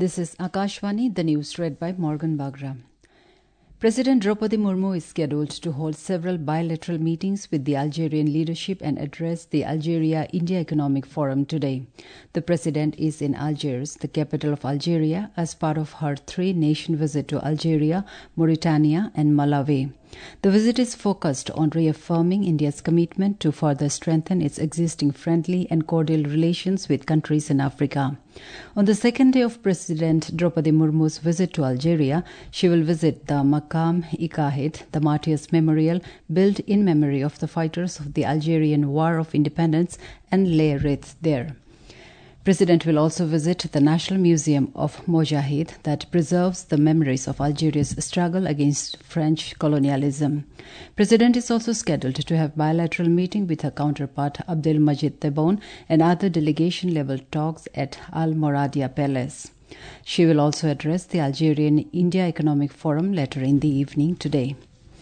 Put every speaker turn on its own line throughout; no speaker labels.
This is Akashvani, the news read by Morgan Bagra. President Draupadi Murmu is scheduled to hold several bilateral meetings with the Algerian leadership and address the Algeria-India Economic Forum today. The president is in Algiers, the capital of Algeria, as part of her three-nation visit to Algeria, Mauritania and Malawi. The visit is focused on reaffirming India's commitment to further strengthen its existing friendly and cordial relations with countries in Africa. On the second day of President Draupadi Murmu's visit to Algeria, she will visit the Maqam-e-Qa'id, the Martyrs Memorial, built in memory of the fighters of the Algerian War of Independence, and lay wreaths there. President will also visit the National Museum of Mojahid that preserves the memories of Algeria's struggle against French colonialism. President is also scheduled to have bilateral meeting with her counterpart Abdelmajid Tebboune and other delegation-level talks at Al Moradia Palace. She will also address the Algerian-India Economic Forum later in the evening today.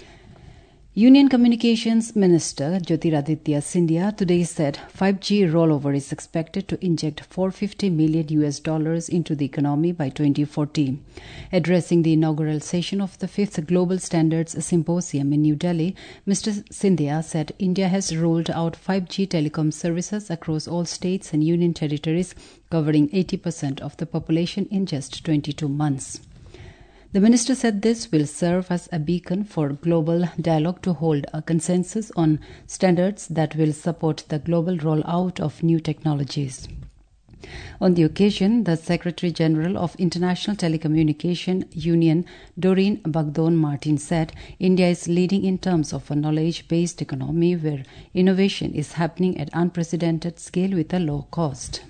Union Communications Minister Jyotiraditya Scindia today said 5G rollover is expected to inject $450 million into the economy by 2040. Addressing the inaugural session of the 5th Global Standards Symposium in New Delhi, Mr. Scindia said India has rolled out 5G telecom services across all states and union territories, covering 80% of the population in just 22 months. The minister said this will serve as a beacon for global dialogue to hold a consensus on standards that will support the global rollout of new technologies. On the occasion, the Secretary-General of International Telecommunication Union, Doreen Bagdon-Martin, said India is leading in terms of a knowledge-based economy where innovation is happening at unprecedented scale with a low cost.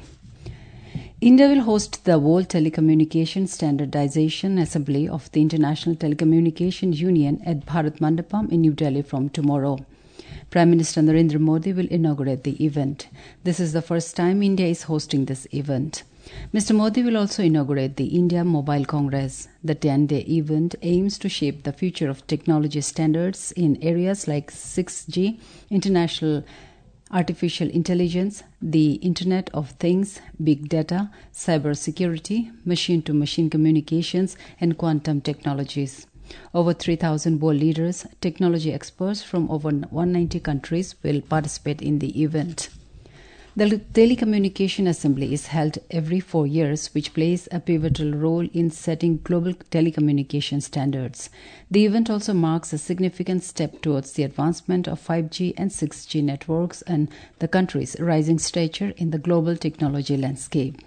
India will host the World Telecommunication Standardization Assembly of the International Telecommunication Union at Bharat Mandapam in New Delhi from tomorrow. Prime Minister Narendra Modi will inaugurate the event. This is the first time India is hosting this event. Mr. Modi will also inaugurate the India Mobile Congress. The 10-day event aims to shape the future of technology standards in areas like 6G, international artificial intelligence, the Internet of Things, big data, cybersecurity, machine-to-machine communications, and quantum technologies. Over 3,000 world leaders, technology experts from over 190 countries will participate in the event. The Telecommunication Assembly is held every 4 years, which plays a pivotal role in setting global telecommunication standards. The event also marks a significant step towards the advancement of 5G and 6G networks and the country's rising stature in the global technology landscape.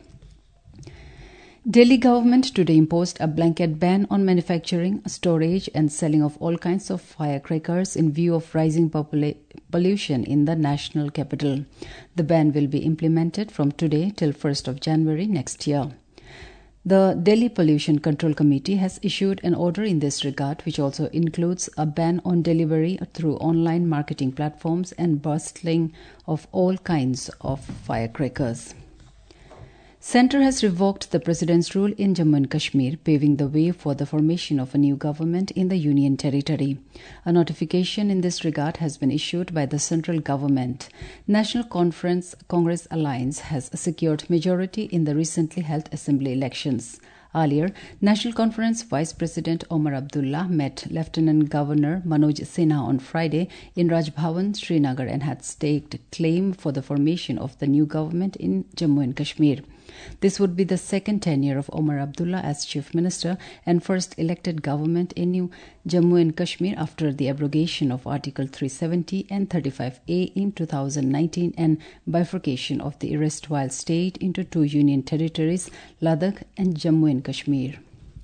Delhi government today imposed a blanket ban on manufacturing, storage and selling of all kinds of firecrackers in view of rising pollution in the national capital. The ban will be implemented from today till 1st of January next year. The Delhi Pollution Control Committee has issued an order in this regard, which also includes a ban on delivery through online marketing platforms and bursting of all kinds of firecrackers. Centre has revoked the President's rule in Jammu and Kashmir, paving the way for the formation of a new government in the Union Territory. A notification in this regard has been issued by the central government. National Congress Alliance has secured majority in the recently held assembly elections. Earlier, National Conference Vice President Omar Abdullah met Lieutenant Governor Manoj Sinha on Friday in Raj Bhavan, Srinagar, and had staked claim for the formation of the new government in Jammu and Kashmir. This would be the second tenure of Omar Abdullah as Chief Minister and first elected government in New Jammu and Kashmir after the abrogation of Article 370 and 35A in 2019 and bifurcation of the erstwhile state into two union territories, Ladakh and Jammu and Kashmir.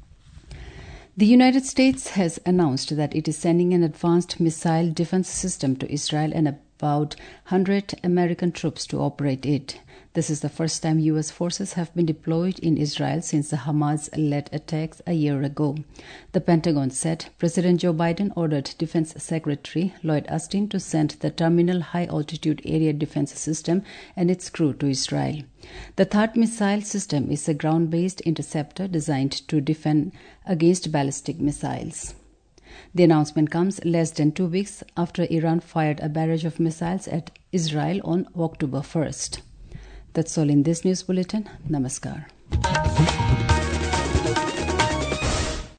The United States has announced that it is sending an advanced missile defense system to Israel and about 100 American troops to operate it. This is the first time U.S. forces have been deployed in Israel since the Hamas-led attacks a year ago. The Pentagon said President Joe Biden ordered Defense Secretary Lloyd Austin to send the Terminal High Altitude Area Defense System and its crew to Israel. The THAAD missile system is a ground-based interceptor designed to defend against ballistic missiles. The announcement comes less than 2 weeks after Iran fired a barrage of missiles at Israel on October 1st. That's all in this news bulletin. Namaskar.